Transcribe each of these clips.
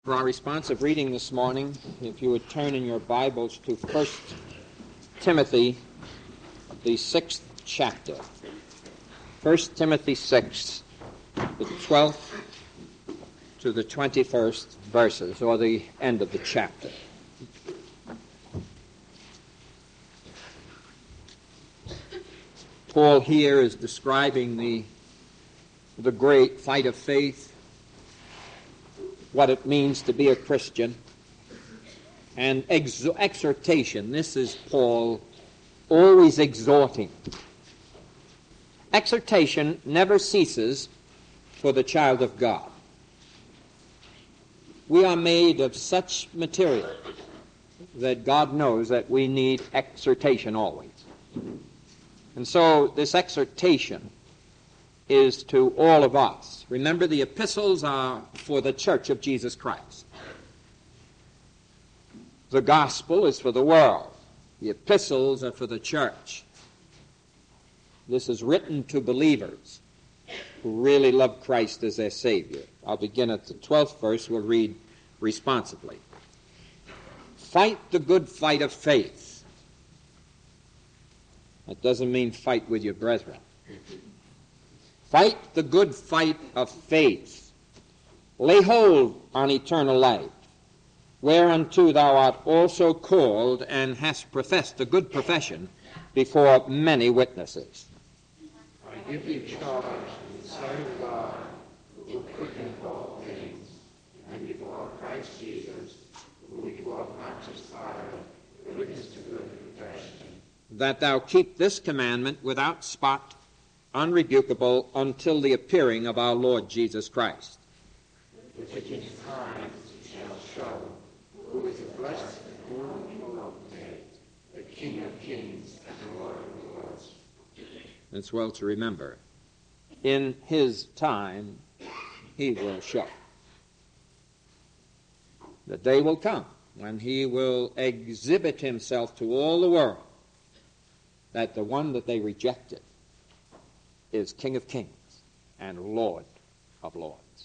For our responsive reading this morning, if you would turn in your Bibles to 1 Timothy, the 6th chapter. 1 Timothy 6, the 12th to the 21st verses, or the end of the chapter. Paul here is describing the great fight of faith, what it means to be a Christian, and exhortation. This is Paul always exhorting. Exhortation never ceases for the child of God. We are made of such material that God knows that we need exhortation always. And so this exhortation is to all of us. Remember, the epistles are for the church of Jesus Christ. The gospel is for the world. The epistles are for the church. This is written to believers who really love Christ as their Savior. I'll begin at the 12th verse. We'll read responsibly. Fight the good fight of faith. That doesn't mean fight with your brethren. Fight the good fight of faith. Lay hold on eternal life, whereunto thou art also called, and hast professed a good profession before many witnesses. I give thee charge in the sight of God, who will quicken all things, and before Christ Jesus, who before Pontius Pilate witnessed to good profession, that thou keep this commandment without spot, unrebukable, until the appearing of our Lord Jesus Christ. Which in time shall show who is the blessed and only potentate, the King of kings and the Lord of lords. It's well to remember. In his time, he will show. The day will come when he will exhibit himself to all the world that the one that they rejected is King of kings and Lord of lords.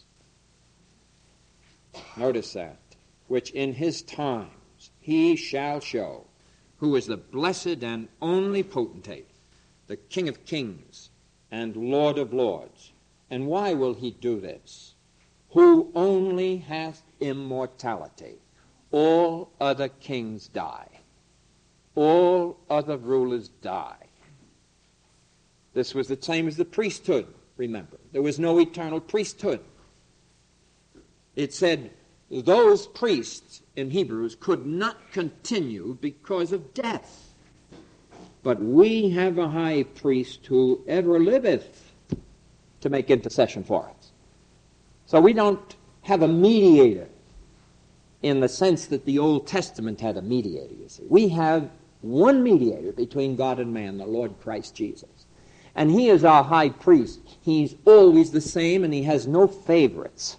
Notice that. Which in his times he shall show, who is the blessed and only potentate, the King of kings and Lord of lords. And why will he do this? Who only hath immortality. All other kings die. All other rulers die. This was the same as the priesthood, remember. There was no eternal priesthood. It said those priests in Hebrews could not continue because of death. But we have a high priest who ever liveth to make intercession for us. So we don't have a mediator in the sense that the Old Testament had a mediator, you see. We have one mediator between God and man, the Lord Christ Jesus. And he is our high priest. He's always the same, and he has no favorites.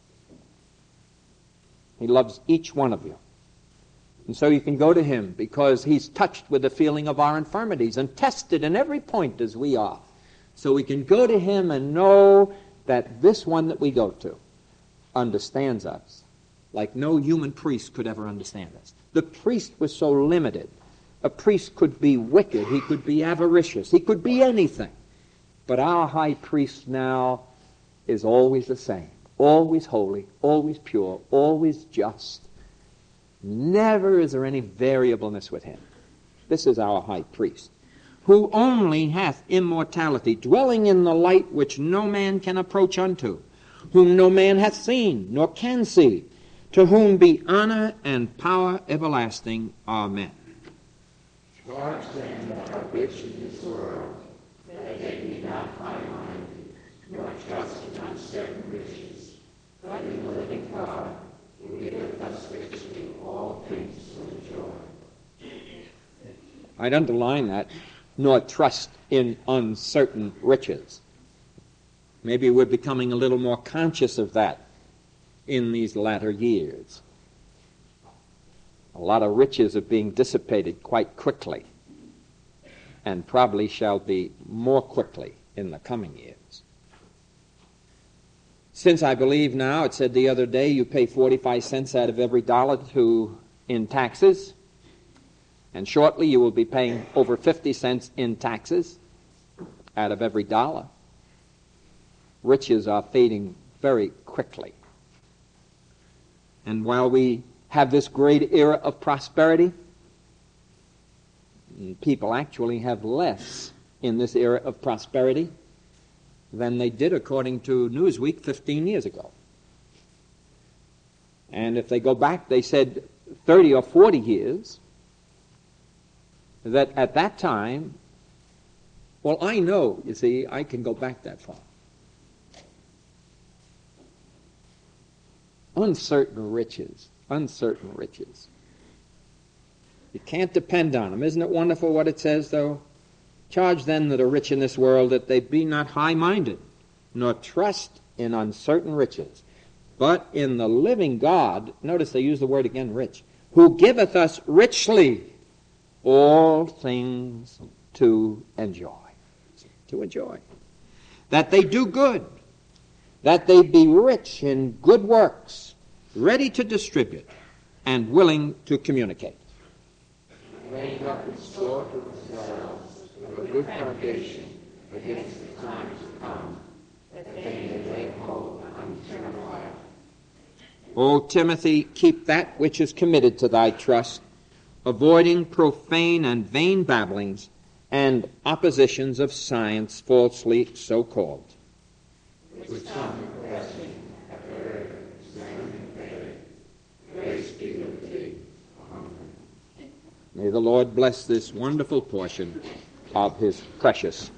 He loves each one of you. And so you can go to him because he's touched with the feeling of our infirmities and tested in every point as we are. So we can go to him and know that this one that we go to understands us like no human priest could ever understand us. The priest was so limited. A priest could be wicked, he could be avaricious, he could be anything. But our high priest now is always the same, always holy, always pure, always just. Never is there any variableness with him. This is our high priest, who only hath immortality, dwelling in the light which no man can approach unto, whom no man hath seen, nor can see, to whom be honor and power everlasting. Amen. Charge them that are rich in this world, that they be not high-minded, nor trust in uncertain riches, but in the living God, who giveth us richly all things to enjoy. I'd underline that, nor trust in uncertain riches. Maybe we're becoming a little more conscious of that in these latter years. A lot of riches are being dissipated quite quickly, and probably shall be more quickly in the coming years. Since I believe now, it said the other day, you pay 45 cents out of every dollar in taxes, and shortly you will be paying over 50 cents in taxes out of every dollar. Riches are fading very quickly. And while we have this great era of prosperity, people actually have less in this era of prosperity than they did according to Newsweek 15 years ago. And if they go back, they said 30 or 40 years, that at that time, well, I know, you see, I can go back that far. Uncertain riches. You can't depend on them. Isn't it wonderful what it says, though? Charge them that are rich in this world that they be not high-minded, nor trust in uncertain riches, but in the living God, notice they use the word again, rich, who giveth us richly all things to enjoy. That they do good, that they be rich in good works, ready to distribute, and willing to communicate. Laying up in store for themselves a good foundation against the time to come, that they may lay hold on eternal life. O Timothy, keep that which is committed to thy trust, avoiding profane and vain babblings and oppositions of science falsely so called. Which some professing have heard, and faith. Grace be with thee. Amen. May the Lord bless this wonderful portion of his precious